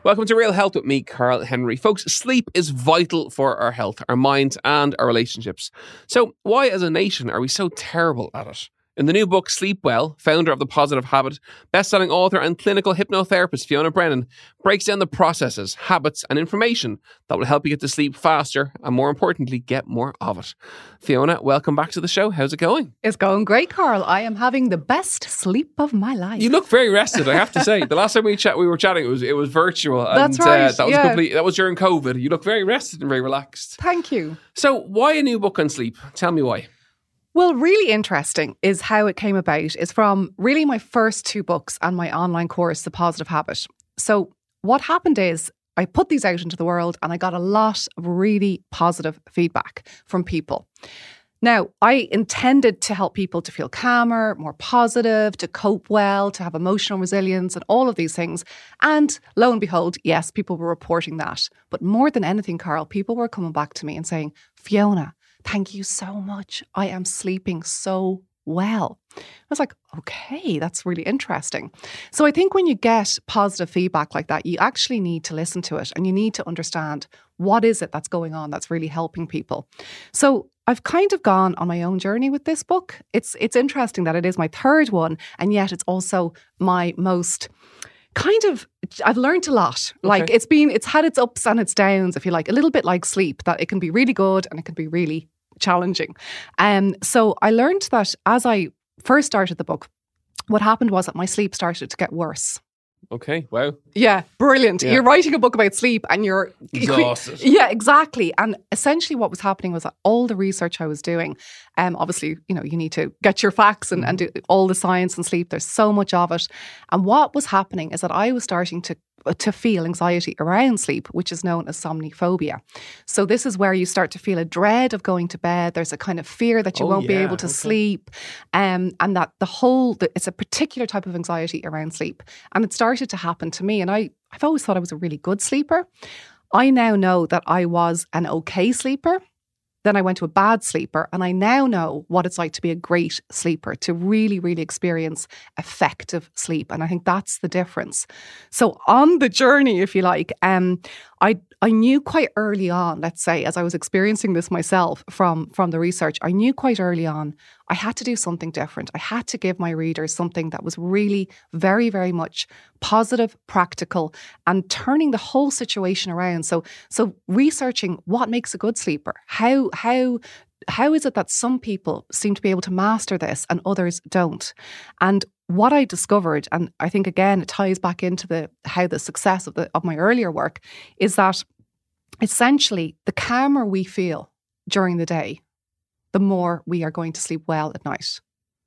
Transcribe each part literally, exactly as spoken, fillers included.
Welcome to Real Health with me, Carl Henry. Folks, sleep is vital for our health, our minds and our relationships. So why as a nation are we so terrible at it? In the new book, Sleep Well, founder of The Positive Habit, best-selling author and clinical hypnotherapist Fiona Brennan breaks down the processes, habits and information that will help you get to sleep faster and, more importantly, get more of it. Fiona, welcome back to the show. How's it going? It's going great, Carl. I am having the best sleep of my life. You look very rested, I have to say. The last time we chat, we were chatting, it was it was virtual. And, That's right. Uh, that was yeah. complete. That was during COVID. You look very rested and very relaxed. Thank you. So, why a new book on sleep? Tell me why. Well, really interesting is how it came about. It's from really my first two books and my online course, The Positive Habit. So what happened is I put these out into the world and I got a lot of really positive feedback from people. Now, I intended to help people to feel calmer, more positive, to cope well, to have emotional resilience and all of these things. And lo and behold, yes, people were reporting that. But more than anything, Carl, people were coming back to me and saying, Fiona, thank you so much. I am sleeping so well. I was like, okay, that's really interesting. So I think when you get positive feedback like that, you actually need to listen to it and you need to understand what is it that's going on that's really helping people. So I've kind of gone on my own journey with this book. It's it's interesting that it is my third one, and yet it's also my most kind of, I've learned a lot. Okay. Like it's been, it's had its ups and its downs, if you like, a little bit like sleep, that it can be really good and it can be really challenging. Um, so I learned that as I first started the book, what happened was that my sleep started to get worse. Okay, wow. Yeah, brilliant. Yeah. You're writing a book about sleep and you're exhausted. Yeah, exactly. And essentially what was happening was that all the research I was doing, um, obviously, you know, you need to get your facts and, and do all the science and sleep. There's so much of it. And what was happening is that I was starting to to feel anxiety around sleep, which is known as somniphobia. So this is where you start to feel a dread of going to bed. There's a kind of fear that you Oh, won't be yeah, able to okay. sleep. Um, and that the whole, the, it's a particular type of anxiety around sleep. And it started to happen to me. And I, I've always thought I was a really good sleeper. I now know that I was an okay sleeper. Then I went to a bad sleeper, and I now know what it's like to be a great sleeper, to really, really experience effective sleep. And I think that's the difference. So on the journey, if you like, um, I I knew quite early on, let's say, as I was experiencing this myself from, from the research, I knew quite early on I had to do something different. I had to give my readers something that was really very, very much positive, practical, and turning the whole situation around. So, so researching what makes a good sleeper, how how how is it that some people seem to be able to master this and others don't? And what I discovered, and I think again it ties back into the how the success of the of my earlier work, is that essentially the calmer we feel during the day, the more we are going to sleep well at night.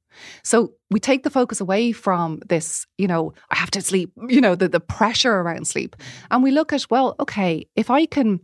So we take the focus away from this, you know, I have to sleep, you know, the, the pressure around sleep. And we look at, well, okay, if I can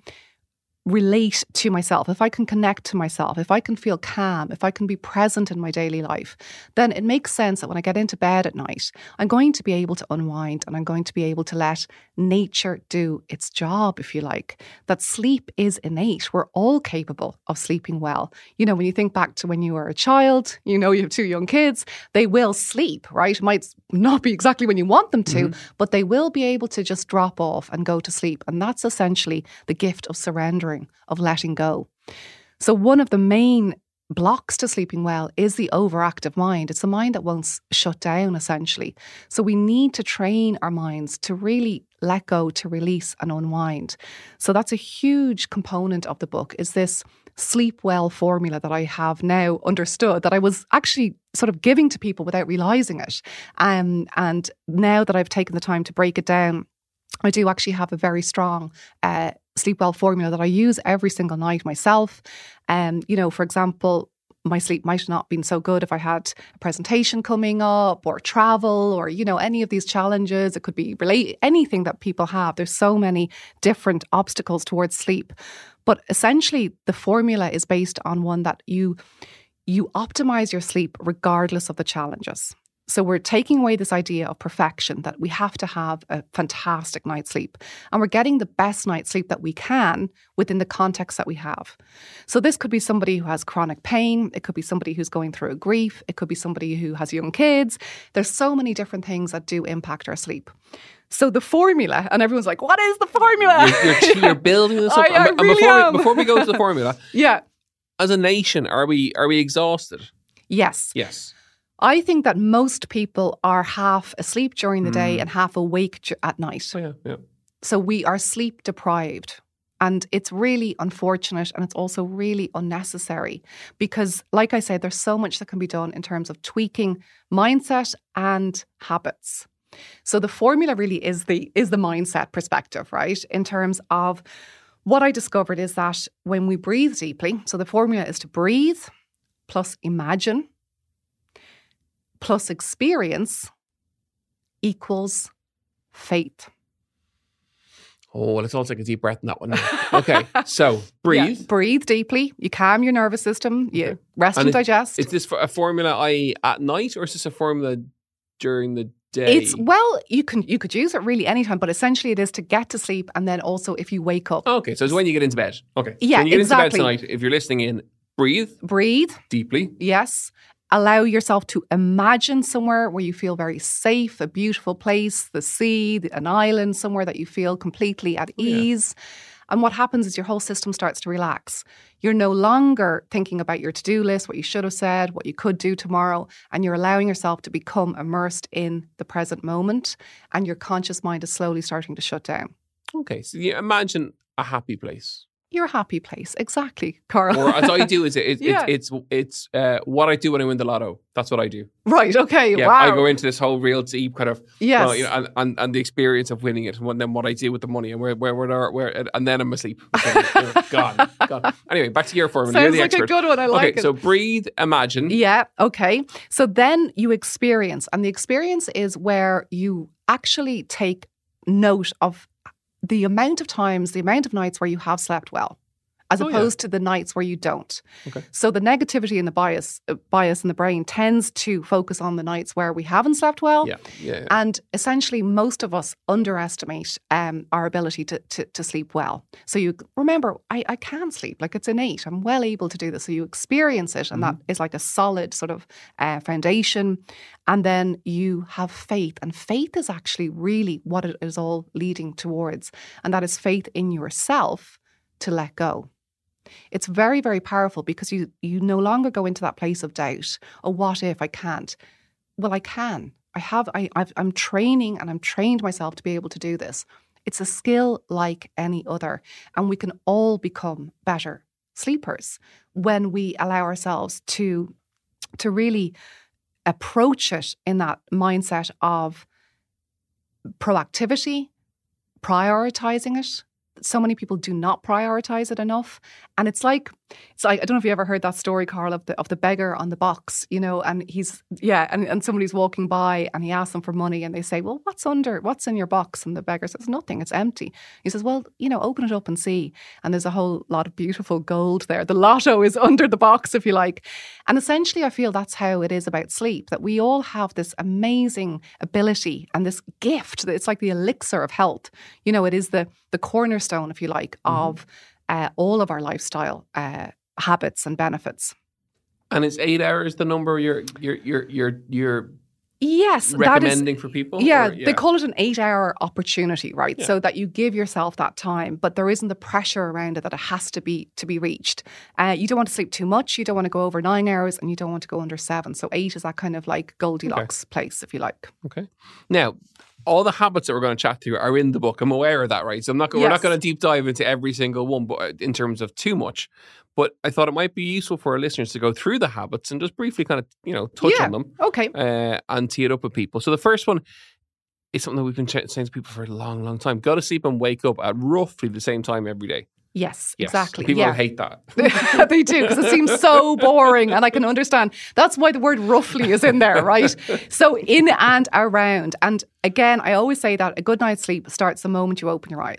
relate to myself, if I can connect to myself, if I can feel calm, if I can be present in my daily life, then it makes sense that when I get into bed at night, I'm going to be able to unwind and I'm going to be able to let nature do its job, if you like. That sleep is innate. We're all capable of sleeping well. You know, when you think back to when you were a child, you know, you have two young kids, they will sleep, right? It might not be exactly when you want them to, mm-hmm. but they will be able to just drop off and go to sleep. And that's essentially the gift of surrendering, of letting go. So one of the main blocks to sleeping well is the overactive mind. It's the mind that won't shut down, essentially. So we need to train our minds to really let go, to release and unwind. So that's a huge component of the book, is this sleep well formula that I have now understood, that I was actually sort of giving to people without realising it. Um, and now that I've taken the time to break it down, I do actually have a very strong uh, sleep well formula that I use every single night myself. Um, you know, for example, my sleep might not have been so good if I had a presentation coming up or travel or, you know, any of these challenges. It could be relate anything that people have. There's so many different obstacles towards sleep. But essentially, the formula is based on one that you you optimize your sleep regardless of the challenges. So we're taking away this idea of perfection, that we have to have a fantastic night's sleep. And we're getting the best night's sleep that we can within the context that we have. So this could be somebody who has chronic pain. It could be somebody who's going through a grief. It could be somebody who has young kids. There's so many different things that do impact our sleep. So the formula, and everyone's like, what is the formula? You're, you're, you're building this up. I, I and, really and before, am. we, before we go to the formula, yeah. as a nation, are we are we exhausted? Yes. Yes. I think that most people are half asleep during the day Mm. and half awake j- at night. Oh, yeah, yeah. So we are sleep deprived. And it's really unfortunate, and it's also really unnecessary because, like I said, there's so much that can be done in terms of tweaking mindset and habits. So the formula really is the is the mindset perspective, right? In terms of what I discovered is that when we breathe deeply, so the formula is to breathe plus imagine plus experience equals faith. Oh, let's all take a deep breath in that one. Okay, so breathe. Yeah, breathe deeply. You calm your nervous system. You Okay. rest and, And it- digest. Is this for a formula I at night, or is this a formula during the day? It's well, you can you could use it really anytime, but essentially it is to get to sleep, and then also if you wake up, Okay, so it's when you get into bed. Okay. Yeah, When you get exactly. into bed tonight, if you're listening in, breathe breathe. deeply. Yes. Allow yourself to imagine somewhere where you feel very safe, a beautiful place, the sea, the- an island, somewhere that you feel completely at yeah. ease. And what happens is your whole system starts to relax. You're no longer thinking about your to-do list, what you should have said, what you could do tomorrow, and you're allowing yourself to become immersed in the present moment, and your conscious mind is slowly starting to shut down. Okay, so you imagine a happy place. Your happy place. Exactly, Carl. Or as I do is it, it, Yeah. it's it's it's uh, what I do when I win the lotto. That's what I do. Right, okay, Yeah, wow. I go into this whole real deep kind of Yes. well, you know, and, and, and the experience of winning it, and then what I do with the money, and where where where, where and then I'm asleep. Okay, you know, gone, gone. Anyway, back to your formula. You're Sounds the like expert. a good one. I like okay, it. so breathe, imagine. Yeah, okay. So then you experience, and the experience is where you actually take note of the amount of times, the amount of nights where you have slept well, as Oh, yeah. opposed to the nights where you don't. Okay. So the negativity and the bias uh, bias in the brain tends to focus on the nights where we haven't slept well. Yeah, yeah. yeah. And essentially, most of us underestimate um, our ability to, to to sleep well. So you remember, I, I can sleep, like it's innate. I'm well able to do this. So you experience it, and that is like a solid sort of uh, foundation. And then you have faith, and faith is actually really what it is all leading towards, and that is faith in yourself to let go. It's very, very powerful because you you no longer go into that place of doubt. Oh, what if I can't? Well, I can. I have. I, I've, I'm training, and I'm trained myself to be able to do this. It's a skill like any other, and we can all become better sleepers when we allow ourselves to to really approach it in that mindset of proactivity, prioritizing it. So many people do not prioritize it enough, and it's like it's like I don't know if you ever heard that story, Carl, of the of the beggar on the box, you know, and he's yeah, and, and somebody's walking by and he asks them for money, and they say, "Well, what's under? What's in your box?" And the beggar says, "Nothing. It's empty." He says, "Well, you know, open it up and see." And there's a whole lot of beautiful gold there. The lotto is under the box, if you like. And essentially, I feel that's how it is about sleep. That we all have this amazing ability and this gift. That it's like the elixir of health. You know, it is the the cornerstone, if you like, of uh, all of our lifestyle uh, habits and benefits. And is eight hours the number you're you're you're you're you're Yes, that is. recommending for people? Yeah, Or- they call it an eight-hour opportunity, right? Yeah. So that you give yourself that time, but there isn't the pressure around it that it has to be to be reached. Uh, you don't want to sleep too much. You don't want to go over nine hours, and you don't want to go under seven. So eight is that kind of like Goldilocks place, if you like. Okay. Now, all the habits that we're going to chat through are in the book. I'm aware of that, right? So I'm not. Go- We're not Yes. going to deep dive into every single one, but in terms of too much. But I thought it might be useful for our listeners to go through the habits and just briefly kind of, you know, touch Yeah. on them Okay. uh, and tee it up with people. So the first one is something that we've been ch- saying to people for a long, long time. Go to sleep and wake up at roughly the same time every day. Yes, Yes. exactly. People yeah. hate that. They do, because it seems so boring, and I can understand. That's why the word roughly is in there, right? So in and around. And again, I always say that a good night's sleep starts the moment you open your eyes.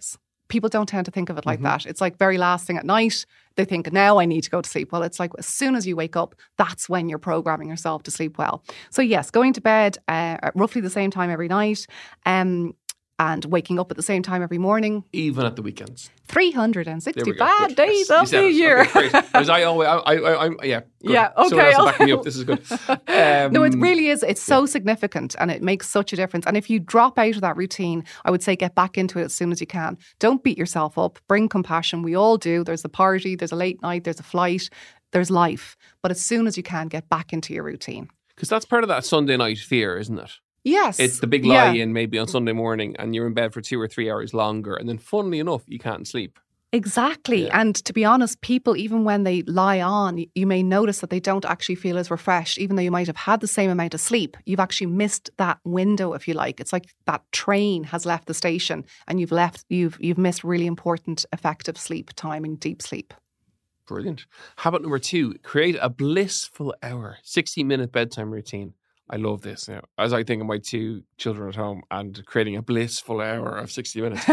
people don't tend to think of it like Mhm. that. It's like very last thing at night. They think, now I need to go to sleep. Well, it's like as soon as you wake up, that's when you're programming yourself to sleep well. So yes, going to bed uh, at roughly the same time every night um, and waking up at the same time every morning. Even at the weekends. three hundred There we go. sixty-five Good. days Yes. You of said the it. year. Okay, great. Because I always, I, I, I, I'm, yeah. Good. Yeah, Someone okay. else will back me up. This is good. Um, No, it really is. It's so significant and it makes such a difference. And if you drop out of that routine, I would say get back into it as soon as you can. Don't beat yourself up. Bring compassion. We all do. There's a party, there's a late night, there's a flight, there's life. But as soon as you can, get back into your routine. Because that's part of that Sunday night fear, isn't it? Yes. It's the big lie Yeah. in maybe on Sunday morning and you're in bed for two or three hours longer. And then funnily enough, you can't sleep. Exactly. Yeah. And to be honest, people, even when they lie on, y- you may notice that they don't actually feel as refreshed, even though you might have had the same amount of sleep. You've actually missed that window, if you like. It's like that train has left the station and you've left, you've, you've missed really important, effective sleep time and deep sleep. Brilliant. Habit number two, create a blissful hour, sixty minute bedtime routine. I love this. You know, as I think of my two children at home and creating a blissful hour of sixty minutes.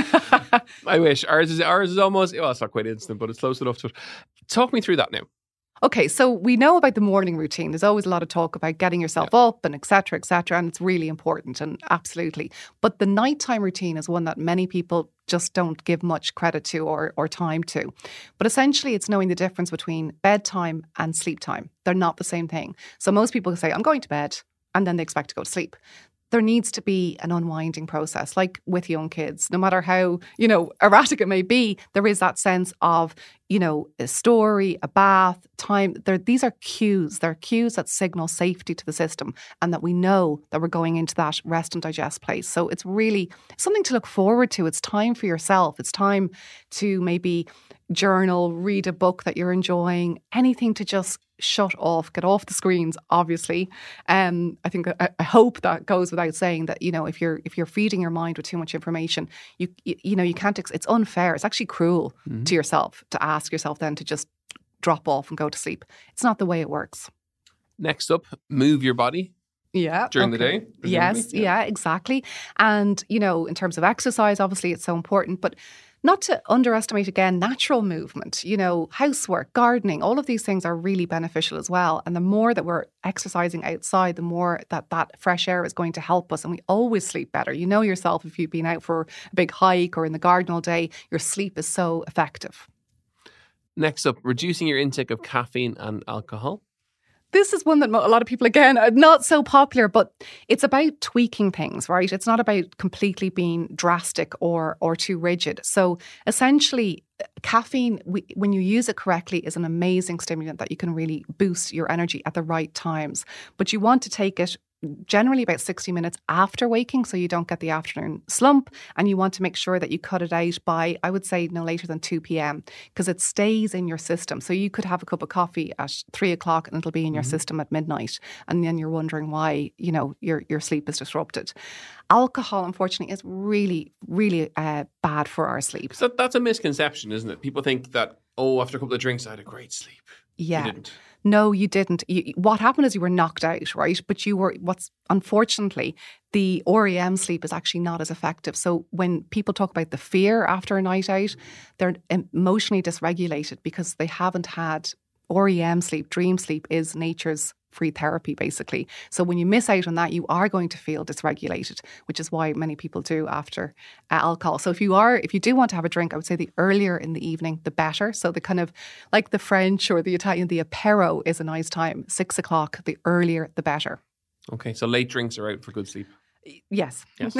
I wish. Ours is ours is almost, well, it's not quite instant, but it's close enough to it. Talk me through that now. Okay, so we know about the morning routine. There's always a lot of talk about getting yourself up and et cetera, et cetera, and it's really important and absolutely. But the nighttime routine is one that many people just don't give much credit to or, or time to. But essentially, it's knowing the difference between bedtime and sleep time. They're not the same thing. So most people say, I'm going to bed, and then they expect to go to sleep. There needs to be an unwinding process, like with young kids. No matter how, you know, erratic it may be, there is that sense of, you know, a story, a bath, time. There, these are cues. They're cues that signal safety to the system and that we know that we're going into that rest and digest place. So it's really something to look forward to. It's time for yourself. It's time to maybe journal, read a book that you're enjoying, anything to just shut off, get off the screens, obviously. Um, I think, I, I hope that goes without saying that, you know, if you're if you're feeding your mind with too much information, you you, you know, you can't, ex- it's unfair. It's actually cruel Mhm. to yourself to ask yourself then to just drop off and go to sleep. It's not the way it works. Next up, move your body Yeah. during the okay. day. presumably. Yes, yeah, exactly. And, you know, in terms of exercise, obviously it's so important, but not to underestimate again natural movement, you know, housework, gardening, all of these things are really beneficial as well. And the more that we're exercising outside, the more that that fresh air is going to help us. And we always sleep better. You know yourself, if you've been out for a big hike or in the garden all day, your sleep is so effective. Next up, reducing your intake of caffeine and alcohol. This is one that a lot of people, again, are not so popular, but it's about tweaking things, right? It's not about completely being drastic or or too rigid. So essentially, caffeine, we, when you use it correctly, is an amazing stimulant that you can really boost your energy at the right times. But you want to take it generally about sixty minutes after waking so you don't get the afternoon slump, and you want to make sure that you cut it out by, I would say, no later than two p.m. because it stays in your system. So you could have a cup of coffee at three o'clock and it'll be in your mm-hmm. system at midnight, and then you're wondering why, you know, your your sleep is disrupted. Alcohol, unfortunately, is really, really uh, bad for our sleep. So that's a misconception, isn't it? People think that, oh, after a couple of drinks, I had a great sleep. Yeah. You didn't. No, you didn't. You, what happened is you were knocked out, right? But you were, what's unfortunately, the R E M sleep is actually not as effective. So when people talk about the fear after a night out, they're emotionally dysregulated because they haven't had R E M sleep. Dream sleep is nature's free therapy, basically. So when you miss out on that, you are going to feel dysregulated, which is why many people do after uh, alcohol. So if you are, if you do want to have a drink, I would say the earlier in the evening, the better. So the kind of like the French or the Italian, the apero is a nice time. Six o'clock, the earlier, the better. Okay, so late drinks are out for good sleep. Yes. Yes.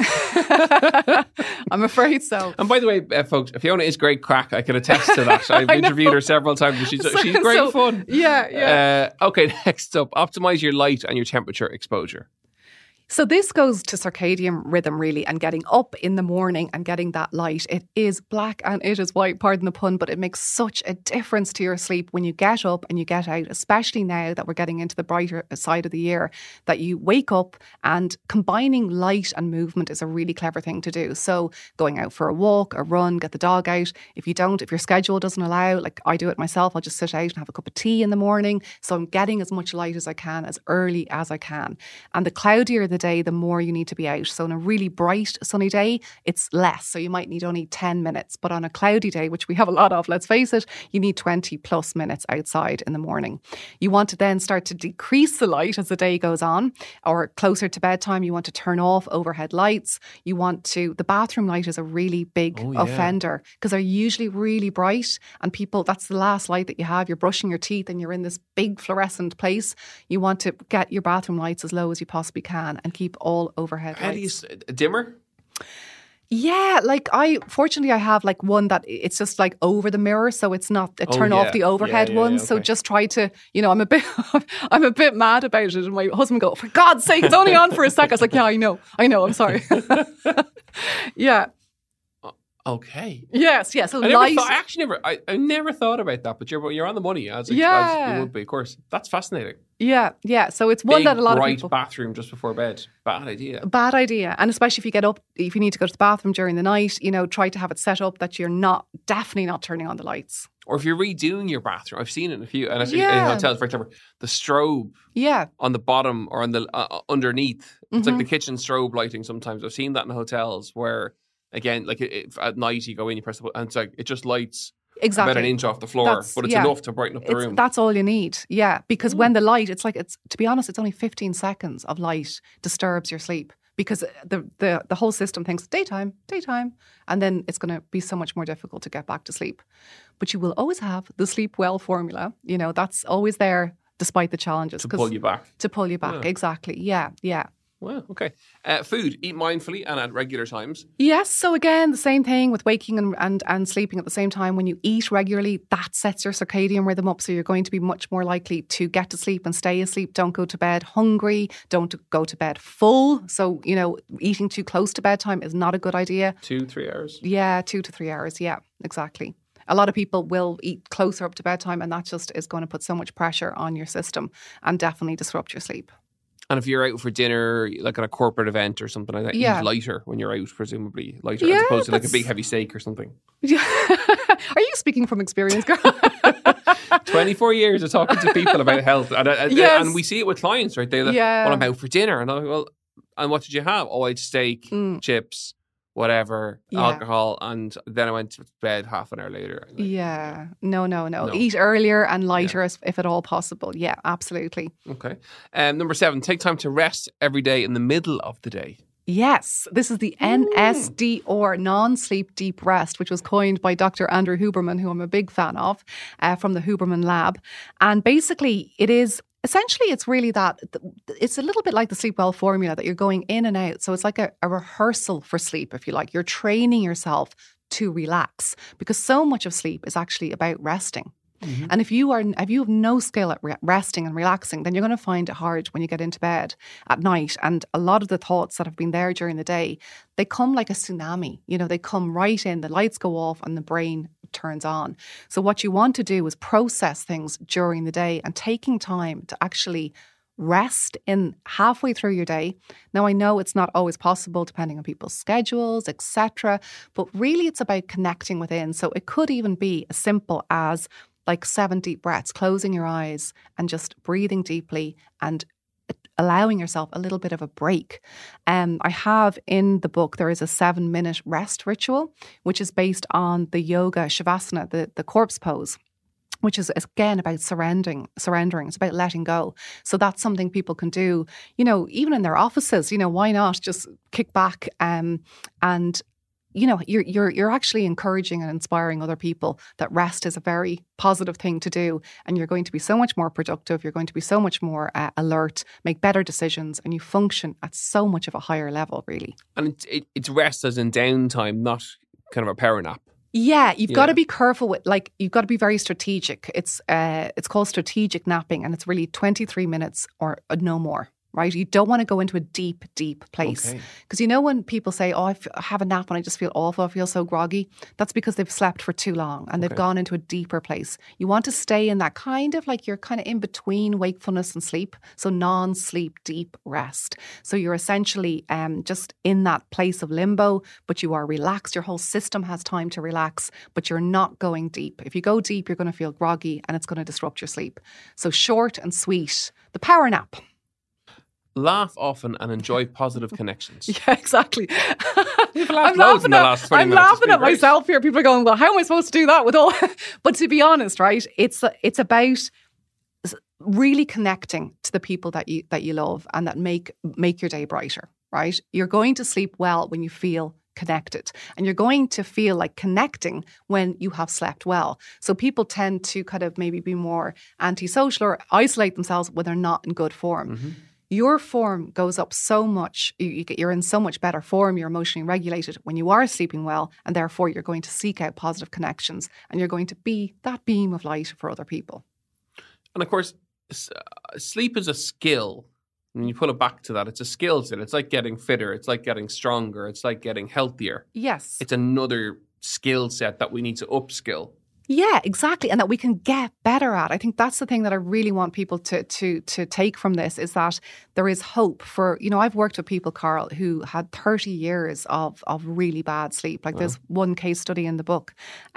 I'm afraid so. And by the way, uh, folks, Fiona is great crack. I can attest to that. I've interviewed her several times. And she's, So- she's great so- fun. Yeah, yeah. Uh, okay, next up, optimize your light and your temperature exposure. So this goes to circadian rhythm, really, and getting up in the morning and getting that light. It is black and it is white, pardon the pun, but it makes such a difference to your sleep when you get up and you get out, especially now that we're getting into the brighter side of the year, that you wake up, and combining light and movement is a really clever thing to do. So going out for a walk, a run, get the dog out. If you don't, if your schedule doesn't allow, like I do it myself, I'll just sit out and have a cup of tea in the morning. So I'm getting as much light as I can, as early as I can. And the cloudier the day, the more you need to be out. So on a really bright, sunny day, it's less. So you might need only ten minutes. But on a cloudy day, which we have a lot of, let's face it, you need twenty plus minutes outside in the morning. You want to then start to decrease the light as the day goes on, or closer to bedtime, you want to turn off overhead lights. You want to, the bathroom light is a really big Oh, yeah. offender because they're usually really bright, and people, that's the last light that you have. You're brushing your teeth and you're in this big fluorescent place. You want to get your bathroom lights as low as you possibly can and keep all overhead How do you, lights. s- a dimmer? Yeah, like I, fortunately I have like one that it's just like over the mirror. So it's not, a Oh, turn yeah. off the overhead Yeah, yeah, one. yeah, So okay. just try to, you know, I'm a bit, I'm a bit mad about it. And my husband go, for God's sake, it's only on for a sec. I was like, yeah, I know, I know, I'm sorry. yeah. Okay. Yes, yes. So I, never light. thought, I actually never, I, I never thought about that, but you're you're on the money as, it- as Yeah. you would be, of course. That's fascinating. Yeah, yeah. So it's one Big, that a lot bright of people. bathroom just before bed. Bad idea. Bad idea. And especially if you get up, if you need to go to the bathroom during the night, you know, try to have it set up that you're not, definitely not turning on the lights. Or if you're redoing your bathroom, I've seen it in a few, and I think Yeah. in hotels, very clever. The strobe Yeah. on the bottom or on the uh, underneath, it's like Mhm. the kitchen strobe lighting. Sometimes I've seen that in hotels where, again, like it, it- at night you go in, you press the button, and it's like it just lights Exactly. about an inch off the floor, That's- but it's yeah. enough to brighten up the It's, room. that's all you need. Yeah. Because when the light, it's like, it's, to be honest, it's only fifteen seconds of light disturbs your sleep because the, the, the whole system thinks daytime, daytime. And then it's going to be so much more difficult to get back to sleep. But you will always have the sleep well formula. You know, that's always there despite the challenges. to 'cause- pull you back. To pull you back. Yeah. Exactly. Yeah. Yeah. Well, okay. Uh, food, eat mindfully and at regular times. Yes. So again, the same thing with waking and, and, and sleeping at the same time. When you eat regularly, that sets your circadian rhythm up. So you're going to be much more likely to get to sleep and stay asleep. Don't go to bed hungry. Don't go to bed full. So, you know, eating too close to bedtime is not a good idea. Two, three hours. Yeah, two to three hours. Yeah, exactly. A lot of people will eat closer up to bedtime, and that just is going to put so much pressure on your system and definitely disrupt your sleep. And if you're out for dinner, like at a corporate event or something like that, Yeah. eat lighter when you're out, presumably lighter, Yeah, as opposed to like a that's- big heavy steak or something. Are you speaking from experience, girl? twenty-four years of talking to people about health. And, and, Yes. and we see it with clients, right? They're like, Yeah. well, I'm out for dinner. And I'm like, well, and what did you have? Oh, I had steak, Mm. chips, whatever, Yeah. alcohol. And then I went to bed half an hour later. Like, Yeah. No, no, no, No. Eat earlier and lighter as- if at all possible. Yeah, absolutely. Okay. Um, number seven, take time to rest every day in the middle of the day. Yes, this is the N S D or non-sleep deep rest, which was coined by Doctor Andrew Huberman, who I'm a big fan of, uh, from the Huberman Lab. And basically, it is essentially it's really that it's a little bit like the sleep well formula that you're going in and out. So it's like a, a rehearsal for sleep, if you like. You're training yourself to relax because so much of sleep is actually about resting. And if you are, if you have no skill at re- resting and relaxing, then you're going to find it hard when you get into bed at night. And a lot of the thoughts that have been there during the day, they come like a tsunami. You know, they come right in. The lights go off and the brain turns on. So what you want to do is process things during the day and taking time to actually rest in halfway through your day. Now, I know it's not always possible depending on people's schedules, et cetera, but really it's about connecting within. So it could even be as simple as like seven deep breaths, closing your eyes and just breathing deeply and allowing yourself a little bit of a break. Um, I have in the book, there is a seven minute rest ritual, which is based on the yoga Shavasana, the, the corpse pose, which is again about surrendering, surrendering. It's about letting go. So that's something people can do, you know, even in their offices, you know, why not just kick back um, and you know, you're you're you're actually encouraging and inspiring other people that rest is a very positive thing to do, and you're going to be so much more productive. You're going to be so much more uh, alert, make better decisions, and you function at so much of a higher level, really. And it, it, it's rest as in downtime, not kind of a power nap. Yeah, you've Yeah. got to be careful with, like, you've got to be very strategic. It's uh, it's called strategic napping, and it's really twenty-three minutes or uh, no more. Right? You don't want to go into a deep, deep place. Okay. Because you know when people say, oh, I, f- I have a nap and I just feel awful, I feel so groggy, that's because they've slept for too long and they've Okay. gone into a deeper place. You want to stay in that kind of like you're kind of in between wakefulness and sleep. So non-sleep, deep rest. So you're essentially um, just in that place of limbo, but you are relaxed. Your whole system has time to relax, but you're not going deep. If you go deep, you're going to feel groggy and it's going to disrupt your sleep. So short and sweet, the power nap. laugh often and enjoy positive connections. Yeah, exactly. People laughed I'm loads laughing in the at, last twenty I'm minutes. It's laughing been at great. myself here. People are going, well, how am I supposed to do that with all? But to be honest, right, it's it's about really connecting to the people that you that you love and that make make your day brighter, right? You're going to sleep well when you feel connected, and you're going to feel like connecting when you have slept well. So people tend to kind of maybe be more antisocial or isolate themselves when they're not in good form. Mm-hmm. Your form goes up so much, you, you get, you're in so much better form, you're emotionally regulated when you are sleeping well, and therefore you're going to seek out positive connections and you're going to be that beam of light for other people. And of course, s- uh, sleep is a skill. When you pull it back to that, it's a skill set. It's like getting fitter. It's like getting stronger. It's like getting healthier. Yes. It's another skill set that we need to upskill. Yeah, exactly. And that we can get better at. I think that's the thing that I really want people to to to take from this is that there is hope for, you know, I've worked with people, Carl, who had thirty years of of really bad sleep. Like wow. There's one case study in the book.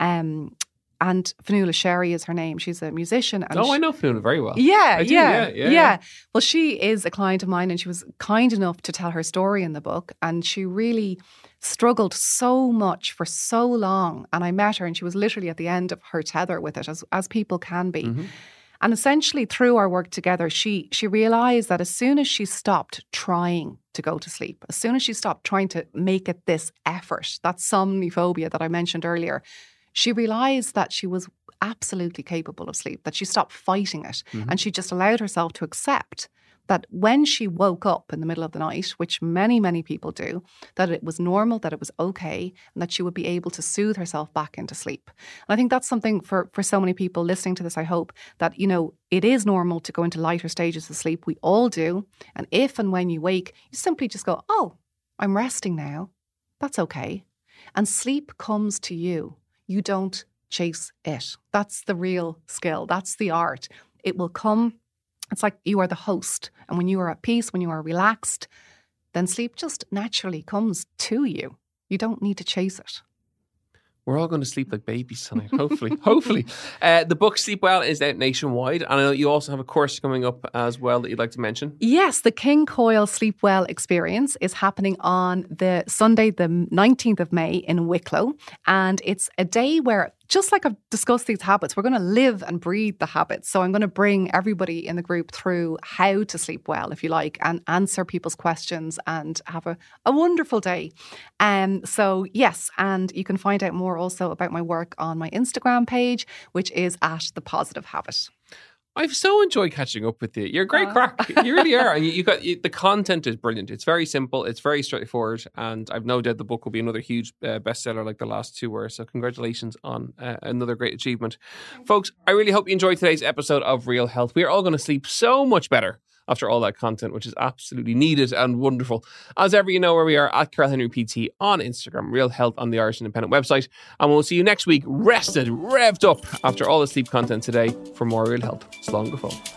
Um And Fionnuala Sherry is her name. She's a musician. And oh, she, I know Fionnuala very well. Yeah, I do, yeah, yeah, yeah, yeah, yeah. Well, she is a client of mine and she was kind enough to tell her story in the book. And she really struggled so much for so long. And I met her and she was literally at the end of her tether with it, as, as people can be. Mm-hmm. And essentially through our work together, she she realised that as soon as she stopped trying to go to sleep, as soon as she stopped trying to make it this effort, that somniphobia that I mentioned earlier, she realised that she was absolutely capable of sleep, that she stopped fighting it. Mm-hmm. And she just allowed herself to accept that when she woke up in the middle of the night, which many, many people do, that it was normal, that it was okay, and that she would be able to soothe herself back into sleep. And I think that's something for, for so many people listening to this, I hope, that, you know, it is normal to go into lighter stages of sleep. We all do. And if and when you wake, you simply just go, oh, I'm resting now. That's okay. And sleep comes to you. You don't chase it. That's the real skill. That's the art. It will come. It's like you are the host. And when you are at peace, when you are relaxed, then sleep just naturally comes to you. You don't need to chase it. We're all going to sleep like babies tonight, hopefully. hopefully. Uh, the book Sleep Well is out nationwide. And I know you also have a course coming up as well that you'd like to mention. Yes, the King Coyle Sleep Well experience is happening on the Sunday, the nineteenth of May in Wicklow. And it's a day where, just like I've discussed these habits, we're going to live and breathe the habits. So I'm going to bring everybody in the group through how to sleep well, if you like, and answer people's questions and have a, a wonderful day. Um, so yes, and you can find out more also about my work on my Instagram page, which is at The Positive Habit. I've so enjoyed catching up with you. You're a great uh. crack. You really are. And you, you got you, the content is brilliant. It's very simple. It's very straightforward. And I've no doubt the book will be another huge uh, bestseller like the last two were. So congratulations on uh, another great achievement. Folks, I really hope you enjoyed today's episode of Real Health. We are all going to sleep so much better after all that content, which is absolutely needed and wonderful. As ever, you know where we are, at Carl Henry P T on Instagram, Real Health on the Irish Independent website. And we'll see you next week, rested, revved up after all the sleep content today for more Real Health. Slán go fóill.